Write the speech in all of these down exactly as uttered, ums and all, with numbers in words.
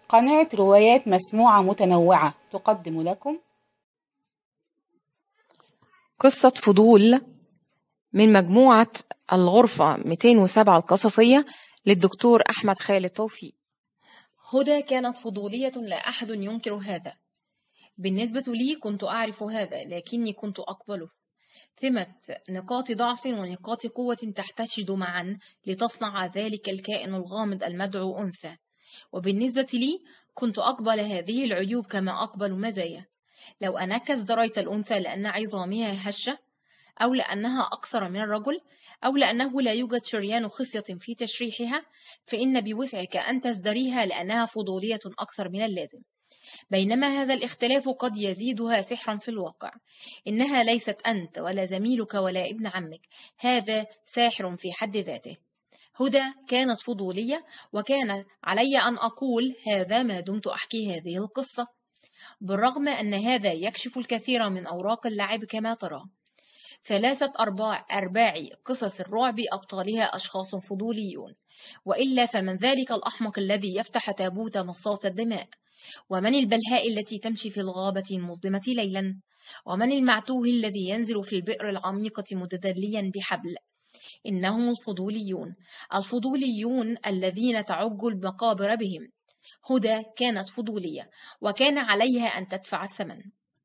قناة روايات مسموعة متنوعة تقدم لكم قصة فضول من مجموعة الغرفة مئتين وسبعة القصصية للدكتور أحمد خالد توفيق. هدى كانت فضولية، لا أحد ينكر هذا. بالنسبة لي كنت أعرف هذا، لكني كنت أقبله. ثمة نقاط ضعف ونقاط قوة تحتشد معا لتصنع ذلك الكائن الغامض المدعو أنثى. وبالنسبة لي كنت أقبل هذه العيوب كما أقبل مزايا. لو أنك ازدريت الأنثى لأن عظامها هشة، أو لأنها أقصر من الرجل، أو لأنه لا يوجد شريان خصية في تشريحها، فإن بوسعك أن تزدريها لأنها فضولية أكثر من اللازم. بينما هذا الاختلاف قد يزيدها سحرا في الواقع. إنها ليست أنت ولا زميلك ولا ابن عمك، هذا ساحر في حد ذاته. هدى كانت فضولية، وكان علي أن أقول هذا ما دمت أحكي هذه القصة، بالرغم أن هذا يكشف الكثير من أوراق اللعب كما ترى. ثلاثة أرباع أرباع قصص الرعب أبطالها أشخاص فضوليون، وإلا فمن ذلك الأحمق الذي يفتح تابوت مصاص الدماء؟ ومن البلهاء التي تمشي في الغابة المظلمة ليلا؟ ومن المعتوه الذي ينزل في البئر العميقة متدليا بحبل؟ إنهم الفضوليون، الفضوليون الذين تعج المقابر بهم. هدى كانت فضولية، وكان عليها أن تدفع الثمن.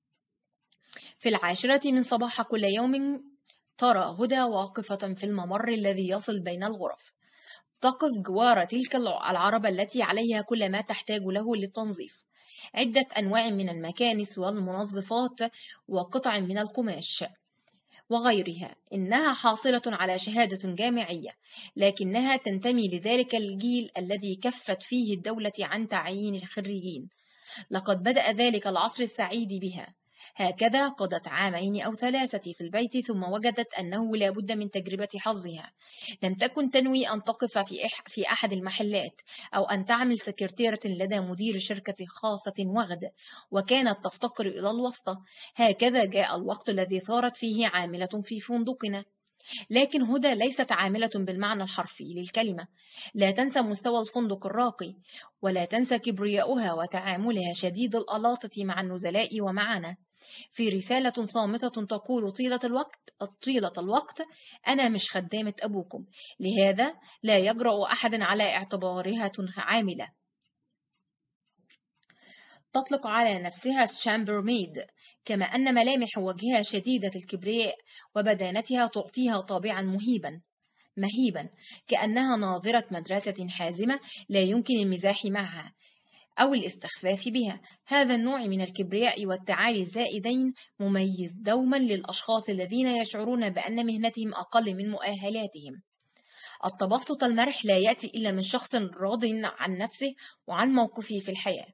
في العاشرة من صباح كل يوم ترى هدى واقفة في الممر الذي يصل بين الغرف، تقف جوار تلك العربة التي عليها كل ما تحتاج له للتنظيف، عدة أنواع من المكانس والمنظفات وقطع من القماش وغيرها. إنها حاصلة على شهادة جامعية، لكنها تنتمي لذلك الجيل الذي كفت فيه الدولة عن تعيين الخريجين. لقد بدأ ذلك العصر السعيد بها. هكذا قضت عامين أو ثلاثة في البيت، ثم وجدت أنه لا بد من تجربة حظها. لم تكن تنوي أن تقف في, إح في أحد المحلات، أو أن تعمل سكرتيرة لدى مدير شركة خاصة وغد، وكانت تفتقر إلى الواسطة. هكذا جاء الوقت الذي صارت فيه عاملة في فندقنا. لكن هدى ليست عاملة بالمعنى الحرفي للكلمة. لا تنسى مستوى الفندق الراقي، ولا تنسى كبرياؤها وتعاملها شديد الألاطة مع النزلاء ومعنا. في رسالة صامتة تقول طيلة الوقت طيلة الوقت أنا مش خدامة أبوكم، لهذا لا يجرؤ أحد على اعتبارها عاملة. تطلق على نفسها الشامبرميد، كما أن ملامح وجهها شديدة الكبرياء، وبدانتها تعطيها طابعا مهيبا مهيبا كأنها ناظرة مدرسة حازمة لا يمكن المزاح معها أو الاستخفاف بها. هذا النوع من الكبرياء والتعالي الزائدين مميز دوما للأشخاص الذين يشعرون بأن مهنتهم أقل من مؤهلاتهم. التبسط المرح لا يأتي إلا من شخص راض عن نفسه وعن موقفه في الحياة.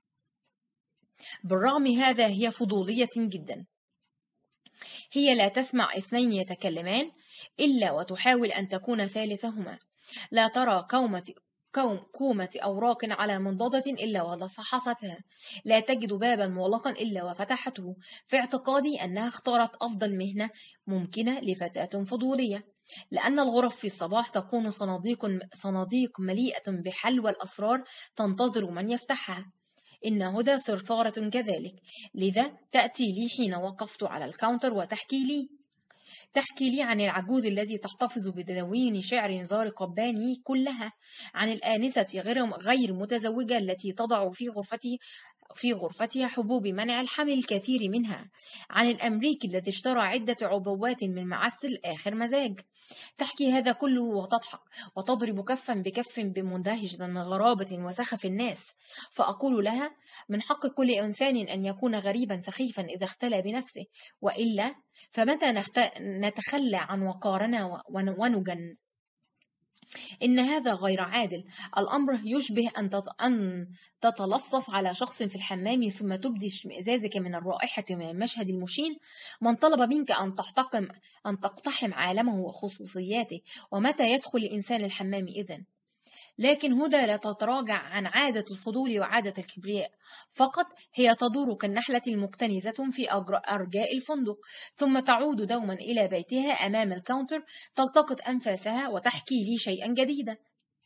بالرغم هذا هي فضولية جدا. هي لا تسمع اثنين يتكلمان إلا وتحاول أن تكون ثالثهما. لا ترى كومة كوم كومة أوراق على منضدة إلا وفحصتها. لا تجد بابا مغلقا إلا وفتحته، في اعتقادي أنها اختارت أفضل مهنة ممكنة لفتاة فضولية، لأن الغرف في الصباح تكون صناديق صناديق مليئة بحلوى الأسرار تنتظر من يفتحها. إن هدى ثرثارة كذلك، لذا تأتي لي حين وقفت على الكاونتر وتحكي لي تحكي لي عن العجوز الذي تحتفظ بدواوين شعر زار قباني كلها، عن الآنسة غير غير متزوجة التي تضع في غرفته في غرفتها حبوب منع الحمل الكثير منها، عن الأمريكي الذي اشترى عدة عبوات من معسل آخر مزاج. تحكي هذا كله وتضحك وتضرب كفا بكف بمندهشة من غرابة وسخف الناس. فأقول لها من حق كل إنسان أن يكون غريبا سخيفا إذا اختلى بنفسه، وإلا فمتى نتخلى عن وقارنا ونجن؟ إن هذا غير عادل. الأمر يشبه أن تتلصص على شخص في الحمام ثم تبدي اشمئزازك من الرائحة من المشهد المشين. من طلب منك أن تحتقم أن تقتحم عالمه وخصوصياته؟ ومتى يدخل الإنسان الحمام إذن؟ لكن هدى لا تتراجع عن عادة الفضول وعادة الكبرياء، فقط هي تدور كالنحلة المكتنزة في أرجاء الفندق، ثم تعود دوما إلى بيتها أمام الكاونتر، تلتقط أنفاسها وتحكي لي شيئا جديدا.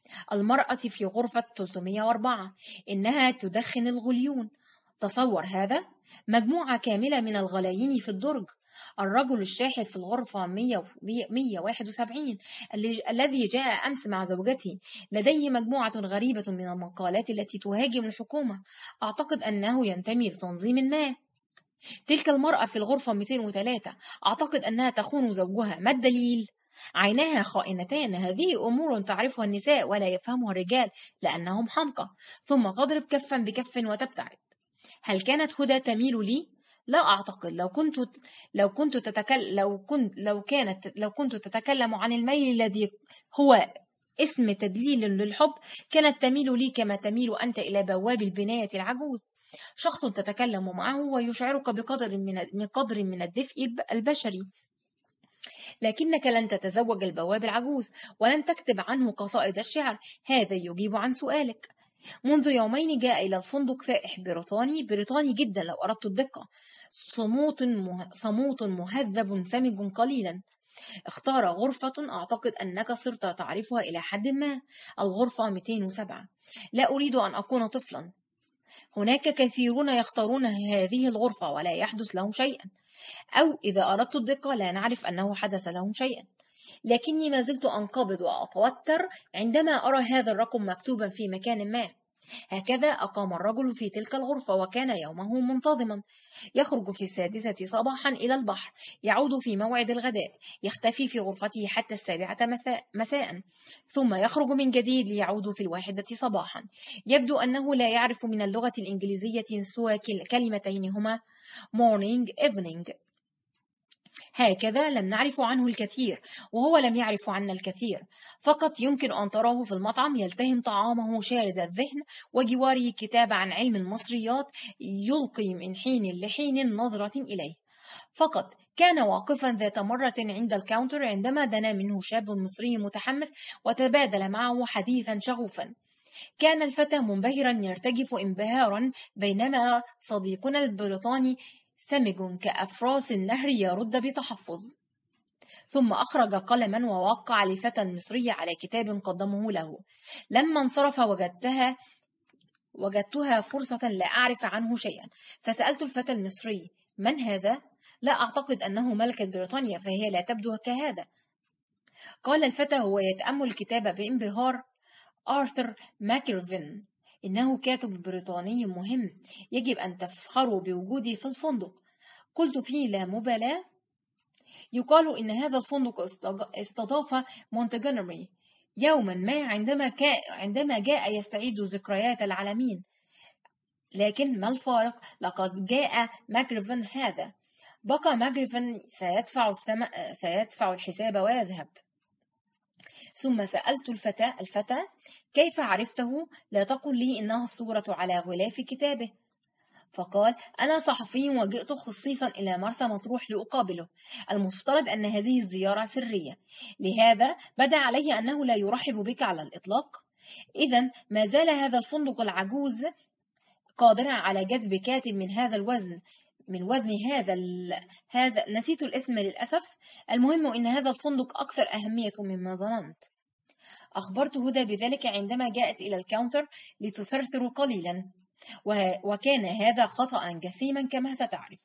المرأة في غرفة ثلاثمائة وأربعة إنها تدخن الغليون. تصور هذا، مجموعة كاملة من الغلايين في الدرج. الرجل الشاحب في الغرفة مئة وواحد وسبعين الذي جاء أمس مع زوجته. لديه مجموعة غريبة من المقالات التي تهاجم الحكومة. أعتقد أنه ينتمي لتنظيم ما. تلك المرأة في الغرفة مئتين وثلاثة أعتقد أنها تخون زوجها. ما الدليل؟ عيناها خائنتان. هذه أمور تعرفها النساء ولا يفهمها الرجال لأنهم حمقى. ثم تضرب كفا بكف وتبتعد. هل كانت هدى تميل لي؟ لا أعتقد. لو كنت لو كنت تتكلم لو كنت لو كانت لو كنت تتكلم عن الميل الذي هو اسم تدليل للحب، كانت تميل لي كما تميل أنت إلى بواب البناية العجوز. شخص تتكلم معه ويشعرك بقدر من من قدر من الدفء البشري، لكنك لن تتزوج البواب العجوز ولن تكتب عنه قصائد الشعر. هذا يجيب عن سؤالك. منذ يومين جاء إلى الفندق سائح بريطاني بريطاني جدا لو أردت الدقة، صموت مه... صموت مهذب سمج قليلا. اختار غرفة أعتقد أنك صرت تعرفها إلى حد ما، الغرفة مئتين وسبعة. لا أريد أن أكون طفلا. هناك كثيرون يختارون هذه الغرفة ولا يحدث لهم شيئا، أو إذا أردت الدقة لا نعرف أنه حدث لهم شيئا. لكني ما زلت أنقبض وأتوتر عندما أرى هذا الرقم مكتوبا في مكان ما. هكذا أقام الرجل في تلك الغرفة وكان يومه منتظما. يخرج في السادسة صباحا إلى البحر، يعود في موعد الغداء، يختفي في غرفته حتى السابعة مساء، ثم يخرج من جديد ليعود في الواحدة صباحا. يبدو أنه لا يعرف من اللغة الإنجليزية سوى كلمتين هما morning evening. هكذا لم نعرف عنه الكثير وهو لم يعرف عنا الكثير. فقط يمكن أن تراه في المطعم يلتهم طعامه شارد الذهن وجواره كتاب عن علم المصريات يلقي من حين لحين نظرة إليه. فقط كان واقفا ذات مرة عند الكاونتر عندما دنا منه شاب مصري متحمس وتبادل معه حديثا شغوفا. كان الفتى منبهرا يرتجف انبهارا، بينما صديقنا البريطاني سمج كأفراس النهر يرد بتحفظ. ثم أخرج قلما ووقع لفتى مصري على كتاب قدمه له. لما انصرف وجدتها وجدتها فرصة لا أعرف عنه شيئا، فسألت الفتى المصري: من هذا؟ لا أعتقد أنه ملكة بريطانيا، فهي لا تبدو كهذا. قال الفتى وهو يتأمل الكتاب بانبهار: آرثر ماكرفين، إنه كاتب بريطاني مهم، يجب أن تفخروا بوجودي في الفندق. قلت في لا مبالاة: يقال إن هذا الفندق استضاف مونتجومري يوما ما عندما, عندما جاء يستعيد ذكريات العالمين. لكن ما الفارق؟ لقد جاء ماكرفين هذا. بقى ماكرفين سيدفع, الثم... سيدفع الحساب ويذهب. ثم سألت الفتى الفتى كيف عرفته؟ لا تقل لي إنها الصورة على غلاف كتابه. فقال: أنا صحفي وجئت خصيصا إلى مرسى مطروح لأقابله. المفترض أن هذه الزيارة سرية، لهذا بدا عليه أنه لا يرحب بك على الإطلاق. إذن ما زال هذا الفندق العجوز قادرا على جذب كاتب من هذا الوزن من وزن هذا ال... هذا نسيت الاسم للأسف. المهم إن هذا الفندق أكثر أهمية مما ظننت. أخبرت هدى بذلك عندما جاءت إلى الكاونتر لتثرثر قليلا، و... وكان هذا خطأ جسيما كما ستعرف.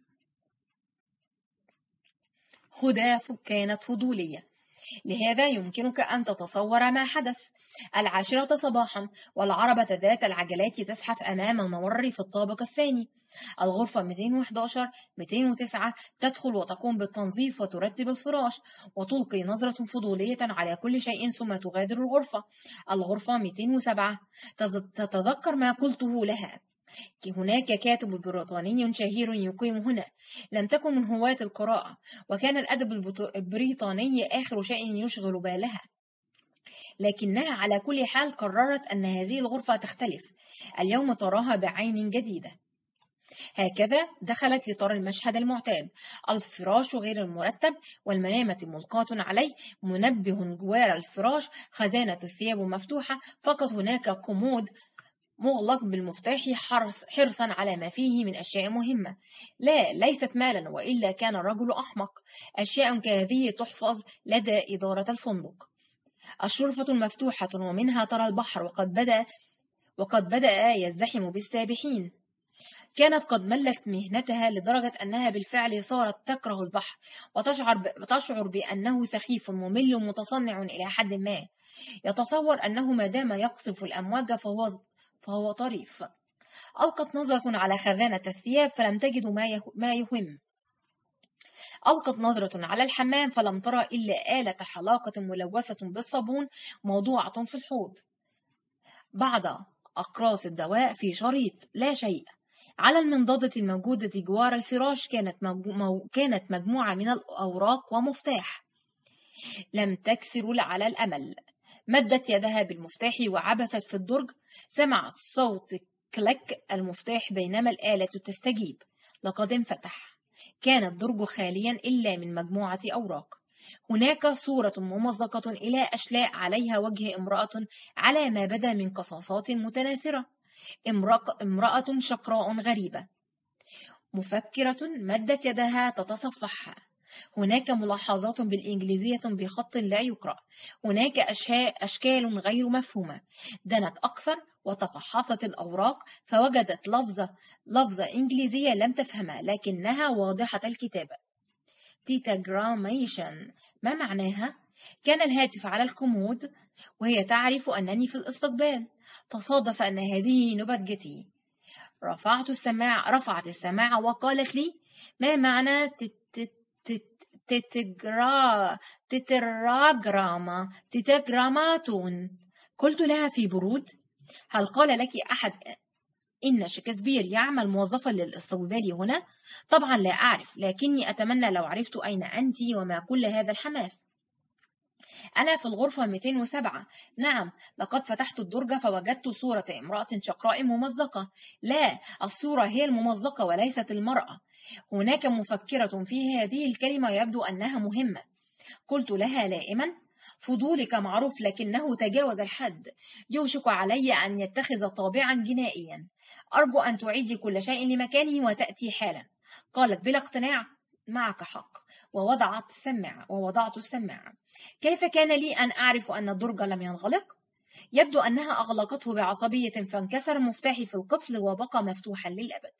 هدى كانت فضولية، لهذا يمكنك أن تتصور ما حدث. العاشرة صباحا والعربة ذات العجلات تزحف أمام الممر في الطابق الثاني. الغرفة مئتين وأحد عشر مئتين وتسعة تدخل وتقوم بالتنظيف وترتب الفراش وتلقي نظرة فضولية على كل شيء ثم تغادر الغرفة. الغرفة مئتين وسبعة تتذكر ما قلته لها: هناك كاتب بريطاني شهير يقيم هنا. لم تكن من هواة القراءة، وكان الأدب البريطاني آخر شيء يشغل بالها. لكنها على كل حال قررت أن هذه الغرفة تختلف. اليوم تراها بعين جديدة. هكذا دخلت لترى المشهد المعتاد: الفراش غير المرتب والمنامة ملقاة عليه، منبه جوار الفراش، خزانة الثياب مفتوحة، فقط هناك كومود مغلق بالمفتاح حرص حرصا على ما فيه من أشياء مهمة. لا، ليست مالا، وإلا كان الرجل أحمق. أشياء كهذه تحفظ لدى إدارة الفندق. الشرفة مفتوحة ومنها ترى البحر، وقد بدأ وقد بدأ يزدحم بالسابحين. كانت قد ملت مهنتها لدرجة أنها بالفعل صارت تكره البحر، وتشعر, ب... وتشعر بأنه سخيف ممل متصنع إلى حد ما. يتصور أنه ما دام يقصف الأمواج فهو, فهو طريف. ألقت نظرة على خزانة الثياب فلم تجد ما, يه... ما يهم. ألقت نظرة على الحمام فلم ترى إلا آلة حلاقة ملوثة بالصابون موضوعة في الحوض. بعد أقراص الدواء في شريط لا شيء. على المنضدة الموجودة جوار الفراش كانت, مجمو... كانت مجموعة من الأوراق ومفتاح. لم تكسر على الأمل. مدت يدها بالمفتاح وعبثت في الدرج. سمعت صوت كلك المفتاح بينما الآلة تستجيب. لقد انفتح. كان الدرج خاليا إلا من مجموعة أوراق. هناك صورة ممزقة إلى أشلاء عليها وجه امرأة على ما بدا من قصاصات متناثرة. امرأة شقراء غريبة. مفكرة مدت يدها تتصفحها. هناك ملاحظات بالإنجليزية بخط لا يقرأ. هناك أشكال غير مفهومة. دنت أكثر وتفحصت الأوراق فوجدت لفظة لفظة إنجليزية لم تفهمها لكنها واضحة الكتابة. تيتاغراميشن. ما معناها؟ كان الهاتف على الكومود وهي تعرف أنني في الاستقبال. تصادف أن هذه نبتجتي. رفعت السماعة رفعت السماعة وقالت لي: ما معنى تتجرا تتراجراما تتجراماتون؟ قلت لها في برود: هل قال لك أحد إن شكسبير يعمل موظفا للاستقبال هنا؟ طبعا لا أعرف، لكني أتمنى لو عرفت أين أنت وما كل هذا الحماس. أنا في الغرفة مئتين وسبعة. نعم، لقد فتحت الدرج فوجدت صورة امرأة شقراء ممزقة. لا، الصورة هي الممزقة وليست المرأة. هناك مفكرة في هذه الكلمة يبدو أنها مهمة. قلت لها لائما: فضولك معروف لكنه تجاوز الحد. يوشك علي أن يتخذ طابعا جنائيا. أرجو أن تعيدي كل شيء لمكانه وتأتي حالا. قالت بلا اقتناع: معك حق. ووضعت السماعة ووضعت السماعة. كيف كان لي أن أعرف أن الدرج لم ينغلق؟ يبدو أنها أغلقته بعصبية فانكسر مفتاحي في القفل وبقى مفتوحا للأبد.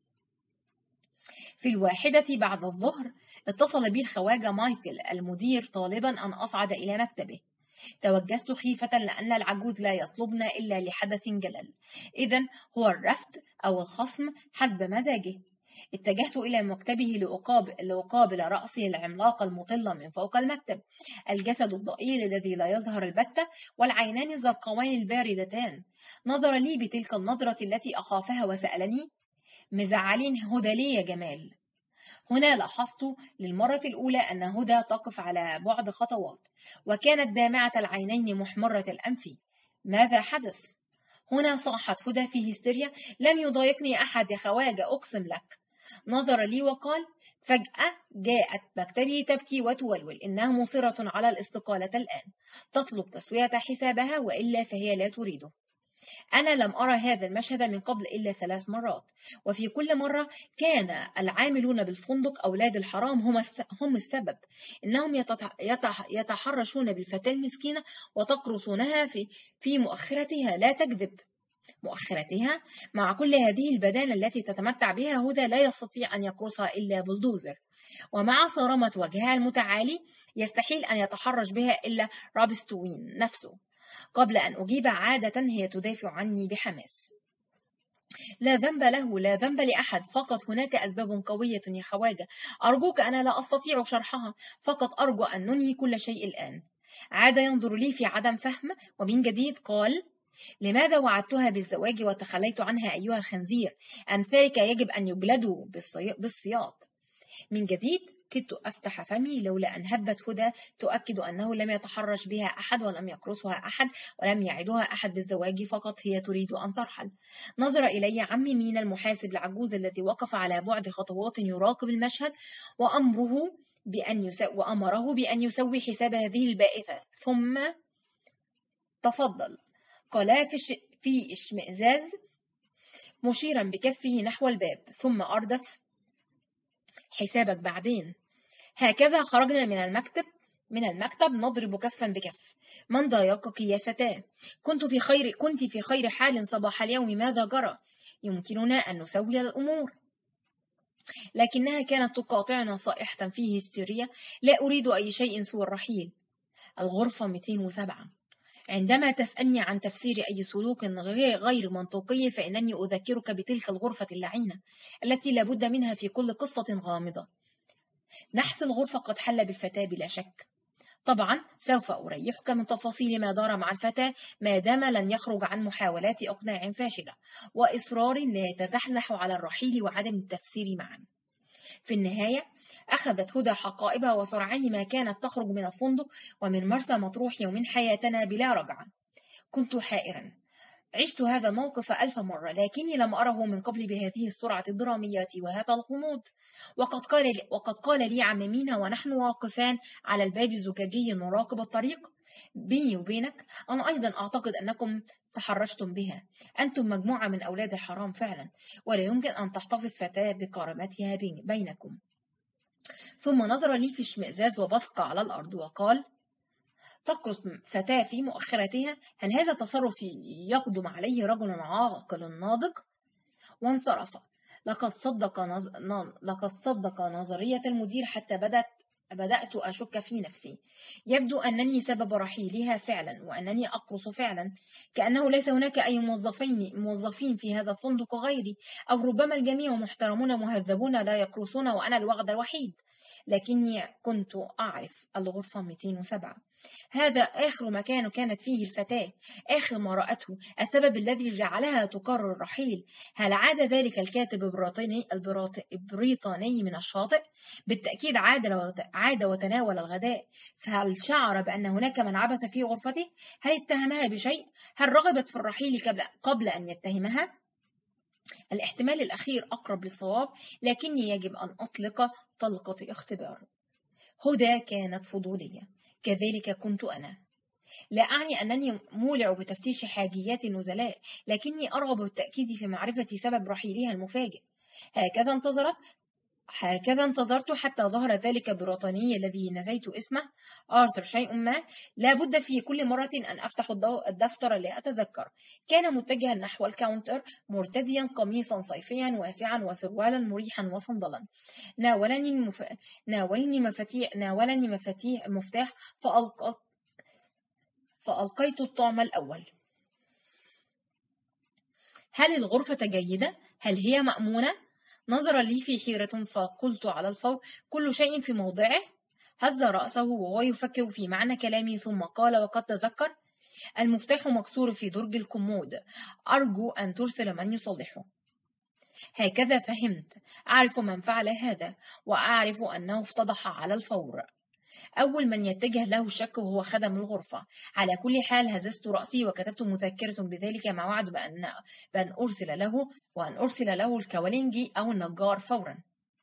في الواحدة بعد الظهر اتصل بي الخواجة مايكل المدير طالبا أن أصعد إلى مكتبه. توجست خيفة لأن العجوز لا يطلبنا إلا لحدث جلل، إذن هو الرفض أو الخصم حسب مزاجه. اتجهت إلى مكتبه لأقابل, لأقابل رأسه العملاق المطلة من فوق المكتب، الجسد الضئيل الذي لا يظهر البتة والعينان الزرقاوين الباردتان. نظر لي بتلك النظرة التي أخافها وسألني: مزعلين هدى ليه يا جمال؟ هنا لاحظت للمرة الأولى أن هدى تقف على بعد خطوات، وكانت دامعة العينين محمرة الأنف. ماذا حدث؟ هنا صاحت هدى في هستيريا: لم يضايقني أحد يا خواجة أقسم لك. نظر لي وقال: فجأة جاءت مكتبي تبكي وتولول، إنها مصرة على الاستقالة الآن، تطلب تسوية حسابها وإلا فهي لا تريده. أنا لم أرى هذا المشهد من قبل إلا ثلاث مرات، وفي كل مرة كان العاملون بالفندق أولاد الحرام هم هم السبب. إنهم يتحرشون بالفتاة المسكينة وتقرصونها في في مؤخرتها. لا تكذب، مؤخرتها. مع كل هذه البدانة التي تتمتع بها هدى لا يستطيع أن يقرصها إلا بلدوزر، ومع صرامة وجهها المتعالي يستحيل أن يتحرش بها إلا رابستوين نفسه. قبل أن أجيب عادة هي تدافع عني بحماس: لا ذنب له، لا ذنب لأحد، فقط هناك أسباب قوية يا خواجة. أرجوك، أنا لا أستطيع شرحها، فقط أرجو أن ننهي كل شيء الآن. عاد ينظر لي في عدم فهم، ومن جديد قال: لماذا وعدتها بالزواج وتخليت عنها أيها الخنزير؟ أمثالك يجب أن يجلدوا بالسياط. من جديد كدت أفتح فمي لولا أن هبت هدى تؤكد أنه لم يتحرش بها أحد ولم يقرصها أحد ولم يعدها أحد بالزواج، فقط هي تريد أن ترحل. نظر إلي عمي من المحاسب العجوز الذي وقف على بعد خطوات يراقب المشهد، وأمره بأن يسو... وأمره بأن يسوي حساب هذه البائثة. ثم: تفضل، قال في, الش... في اشمئزاز مشيرا بكفه نحو الباب، ثم أردف: حسابك بعدين. هكذا خرجنا من المكتب من المكتب نضرب كفا بكف. من ضايقك يا فتاة؟ كنت في خير كنت في خير حال صباح اليوم، ماذا جرى؟ يمكننا أن نسوي الأمور. لكنها كانت تقاطعنا صائحة فيه هستيريا. لا أريد أي شيء سوى الرحيل. الغرفة مئتين وسبعة. عندما تسألني عن تفسير أي سلوك غير منطقي فإنني أذكرك بتلك الغرفة اللعينة التي لابد منها في كل قصة غامضة. نحس الغرفة قد حل بالفتاة بلا شك. طبعا سوف أريحك من تفاصيل ما دار مع الفتاة ما دام لن يخرج عن محاولات إقناع فاشلة وإصرار لا يتزحزح على الرحيل وعدم التفسير معا. في النهاية أخذت هدى حقائبها وسرعان ما كانت تخرج من الفندق ومن مرسى مطروح يوم حياتنا بلا رجعة. كنت حائرا. عشت هذا الموقف ألف مرة لكني لم أره من قبل بهذه السرعة الدرامية وهذا الغموض. وقد قال لي, وقد قال لي عم مينا ونحن واقفان على الباب الزجاجي نراقب الطريق: بيني وبينك أنا أيضا أعتقد أنكم تحرشتم بها. أنتم مجموعة من أولاد الحرام فعلا، ولا يمكن أن تحتفظ فتاة بكرامتها بين بينكم. ثم نظر لي في اشمئزاز وبصق على الأرض وقال: تقرص فتاة في مؤخرتها؟ هل هذا تصرف يقدم عليه رجل عاقل ناضج؟ وانصرف. لقد صدق نظ... لقد صدق نظرية المدير حتى بدأت بدأت أشك في نفسي. يبدو أنني سبب رحيلها فعلا وأنني أقرص فعلا، كأنه ليس هناك أي موظفين موظفين في هذا الفندق غيري، أو ربما الجميع محترمون مهذبون لا يقرصون وأنا الوغد الوحيد. لكني كنت أعرف الغرفة مئتين وسبعة. هذا آخر مكان كانت فيه الفتاة، آخر ما رأته، السبب الذي جعلها تقرر الرحيل. هل عاد ذلك الكاتب البريطاني البريطاني من الشاطئ؟ بالتأكيد عاد عاد وتناول الغداء. فهل شعر بأن هناك من عبث في غرفته؟ هل اتهمها بشيء؟ هل رغبت في الرحيل قبل, قبل أن يتهمها؟ الاحتمال الأخير أقرب للصواب، لكني يجب أن أطلق طلقة اختبار. هدى كانت فضولية، كذلك كنت أنا. لا أعني أنني مولع بتفتيش حاجيات النزلاء، لكني أرغب بالتأكيد في معرفة سبب رحيلها المفاجئ. هكذا انتظرت هكذا انتظرت حتى ظهر ذلك البريطاني الذي نسيت اسمه، آرثر شيء ما. لا بد في كل مرة أن أفتح الدفتر لأتذكر. كان متجها نحو الكاونتر مرتديا قميصا صيفيا واسعا وسروالا مريحا وصندلا. ناولني المف... ناولني مفاتيح ناولني مفاتيح مفتاح فألقت فألقيت الطعم الأول. هل الغرفة جيدة؟ هل هي مأمونة؟ نظر لي في حيرة فقلت على الفور: كل شيء في موضعه. هز رأسه وهو يفكر في معنى كلامي ثم قال وقد تذكر: المفتاح مكسور في درج الكمود، أرجو أن ترسل من يصلحه. هكذا فهمت. أعرف من فعل هذا وأعرف أنه افتضح على الفور. أول من يتجه له الشك هو خدم الغرفة. على كل حال هززت رأسي وكتبت مذكرة بذلك مع وعد بأن, بأن أرسل له وأن أرسل له الكوالينجي أو النجار فورا.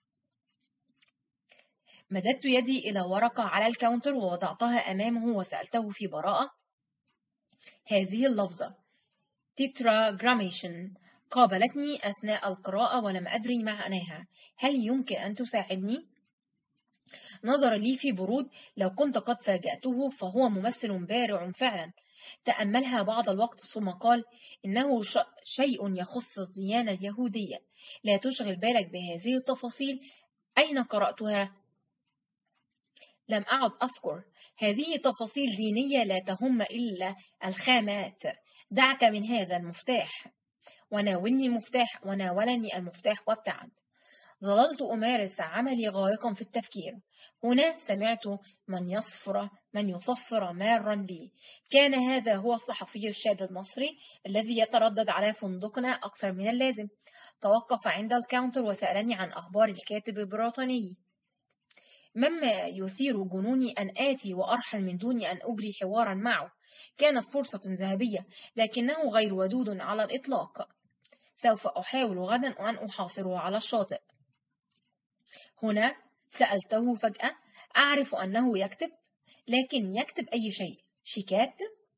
مددت يدي إلى ورقة على الكاونتر ووضعتها أمامه وسألته في براءة: هذه اللفظة تيتراغراميشن قابلتني أثناء القراءة ولم أدري معناها، هل يمكن أن تساعدني؟ نظر لي في برود. لو كنت قد فاجأته فهو ممثل بارع فعلا. تأملها بعض الوقت ثم قال: إنه شيء يخص الديانة اليهودية، لا تشغل بالك بهذه التفاصيل. أين قرأتها؟ لم أعد أذكر. هذه تفاصيل دينية لا تهم إلا الخامات. دعك من هذا المفتاح. وناولني المفتاح وناولني المفتاح وابتعد. ظللت أمارس عملي غارقا في التفكير. هنا سمعت من يصفر من يصفر مارا بي. كان هذا هو الصحفي الشاب المصري الذي يتردد على فندقنا أكثر من اللازم. توقف عند الكاونتر وسألني عن أخبار الكاتب البريطاني، مما يثير جنوني أن آتي وأرحل من دون أن أجري حوارا معه. كانت فرصة ذهبية، لكنه غير ودود على الإطلاق. سوف أحاول غدا أن أحاصره على الشاطئ. هنا سألته فجأة: أعرف أنه يكتب، لكن يكتب أي شيء؟ شيكات؟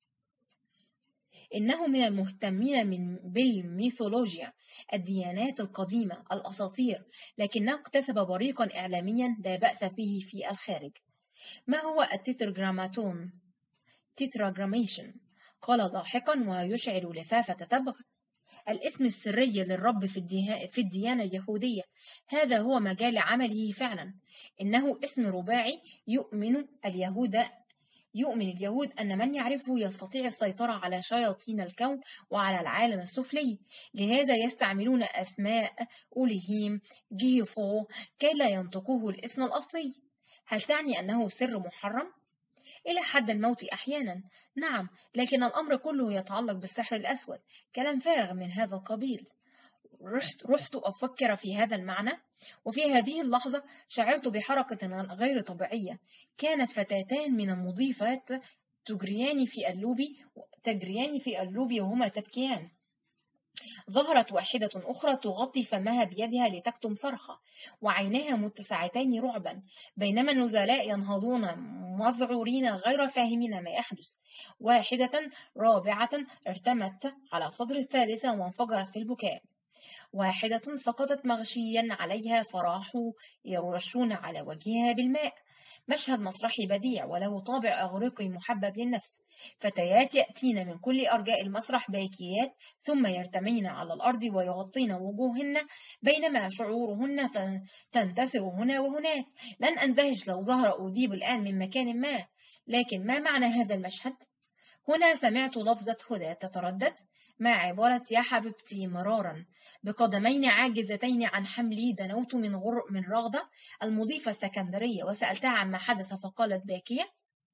إنه من المهتمين من بالميثولوجيا، الديانات القديمة، الأساطير، لكنه اكتسب بريقا إعلاميا لا بأس به في الخارج. ما هو التترجراماتون؟ تتراجراميشن. قال ضاحكا ويشعر لفافة تبغ: الاسم السري للرب في, في الديانة اليهودية، هذا هو مجال عمله فعلا. إنه اسم رباعي يؤمن اليهود يؤمن اليهود أن من يعرفه يستطيع السيطرة على شياطين الكون وعلى العالم السفلي، لهذا يستعملون أسماء أوليهيم جيفو كي لا ينطقوه الاسم الأصلي. هل تعني أنه سر محرم؟ إلى حد الموت أحيانا، نعم، لكن الأمر كله يتعلق بالسحر الأسود، كلام فارغ من هذا القبيل. رحت, رحت أفكر في هذا المعنى، وفي هذه اللحظة شعرت بحركة غير طبيعية. كانت فتاتان من المضيفات تجريان في اللوبي تجريان في اللوبي وهما تبكيان. ظهرت واحدة أخرى تغطي فمها بيدها لتكتم صرخة، وعيناها متسعتان رعبا، بينما النزلاء ينهضون مذعورين غير فاهمين ما يحدث. واحدة رابعة ارتمت على صدر الثالثة وانفجرت في البكاء. واحدة سقطت مغشيا عليها فراحوا يرشون على وجهها بالماء. مشهد مسرحي بديع وله طابع إغريقي محبب للنفس. فتيات يأتين من كل أرجاء المسرح باكيات، ثم يرتمين على الأرض ويغطين وجوههن، بينما شعورهن تنتثر هنا وهناك. لن أندهش لو ظهر أوديب الآن من مكان ما. لكن ما معنى هذا المشهد؟ هنا سمعت لفظة هدى تتردد مع عبارة يا حبيبتي مرارا. بقدمين عاجزتين عن حملي دنوت من, غر من رغدة المضيفة السكندرية وسألتها عما حدث، فقالت باكية: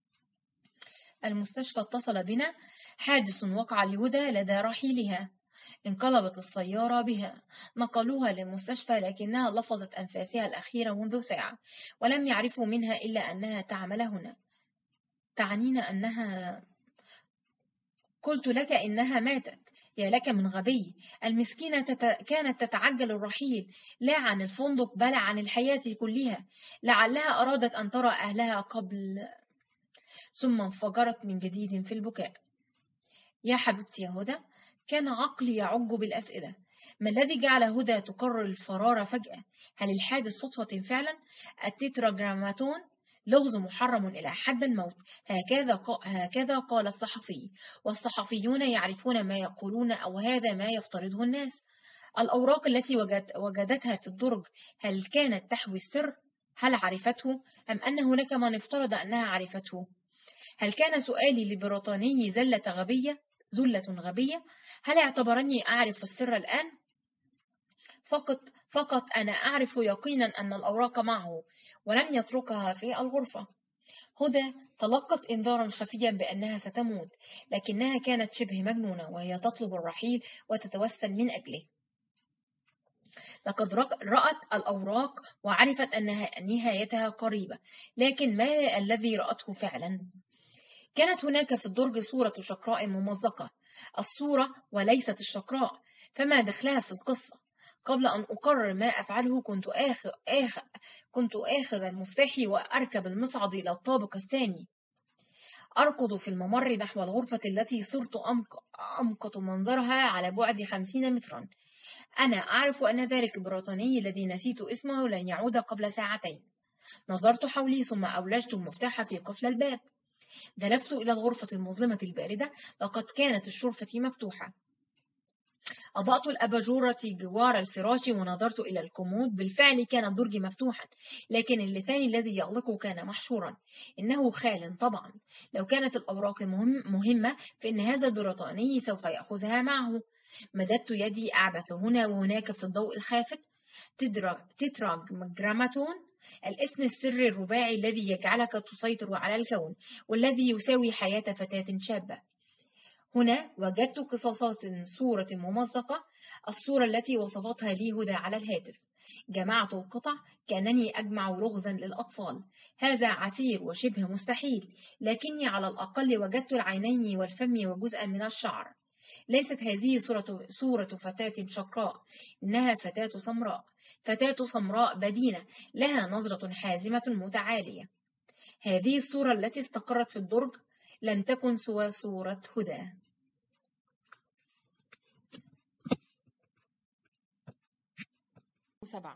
المستشفى اتصل بنا، حادث وقع لهدى لدى رحيلها. انقلبت السيارة بها، نقلوها للمستشفى، لكنها لفظت أنفاسها الأخيرة منذ ساعة، ولم يعرفوا منها إلا أنها تعمل هنا. تعنين أنها... قلت لك إنها ماتت. يا لك من غبي. المسكينة تت... كانت تتعجل الرحيل، لا عن الفندق بل عن الحياة كلها. لعلها أرادت أن ترى أهلها قبل. ثم انفجرت من جديد في البكاء. يا حبيبتي يا هدى، كان عقلي يعج بالأسئلة. ما الذي جعل هدى تقرر الفرار فجأة؟ هل الحادث صدفة فعلا؟ التتراجراماتون لغز محرم إلى حد الموت، هكذا ق... هكذا قال الصحفي، والصحفيون يعرفون ما يقولون، أو هذا ما يفترضه الناس. الأوراق التي وجد... وجدتها في الدرج، هل كانت تحوي السر؟ هل عرفته؟ أم أن هناك من افترض أنها عرفته؟ هل كان سؤالي لبريطاني زلة غبية زلة غبية؟ هل اعتبرني أعرف السر الآن؟ فقط فقط أنا أعرف يقينا أن الأوراق معه، ولن يتركها في الغرفة. هدى تلقت إنذارا خفيا بأنها ستموت، لكنها كانت شبه مجنونة وهي تطلب الرحيل وتتوسل من أجله. لقد رأت الأوراق وعرفت أن نهايتها قريبة، لكن ما الذي رأته فعلا؟ كانت هناك في الدرج صورة شقراء ممزقة، الصورة وليست الشقراء، فما دخلها في القصة؟ قبل أن أقرر ما أفعله كنت آخذ آخ... كنت آخذ المفتاح وأركب المصعد إلى الطابق الثاني، أركض في الممر نحو الغرفة التي صرت أمق... أمقت منظرها على بعد خمسين مترا. أنا أعرف أن ذلك البريطاني الذي نسيت اسمه لن يعود قبل ساعتين. نظرت حولي ثم أولجت المفتاح في قفل الباب. دلفت إلى الغرفة المظلمة الباردة، لقد كانت الشرفة مفتوحة. أضأت الأباجورة جوار الفراش ونظرت إلى الكومود. بالفعل كان الدرج مفتوحا، لكن اللسان الذي يغلقه كان محشورا. إنه خال طبعا. لو كانت الأوراق مهم مهمة فإن هذا البريطاني سوف يأخذها معه. مددت يدي أعبث هنا وهناك في الضوء الخافت. تتراجراماتون، الاسم السري الرباعي الذي يجعلك تسيطر على الكون، والذي يساوي حياة فتاة شابة. هنا وجدت قصاصات صورة ممزقة، الصورة التي وصفتها لي هدى على الهاتف. جمعت القطع كأنني أجمع لغزا للأطفال. هذا عسير وشبه مستحيل، لكني على الأقل وجدت العينين والفم وجزءا من الشعر. ليست هذه صورة, صورة فتاة شقراء، إنها فتاة سمراء، فتاة سمراء بدينة لها نظرة حازمة متعالية. هذه الصورة التي استقرت في الدرج لم تكن سوى صورة هدى. سبعة.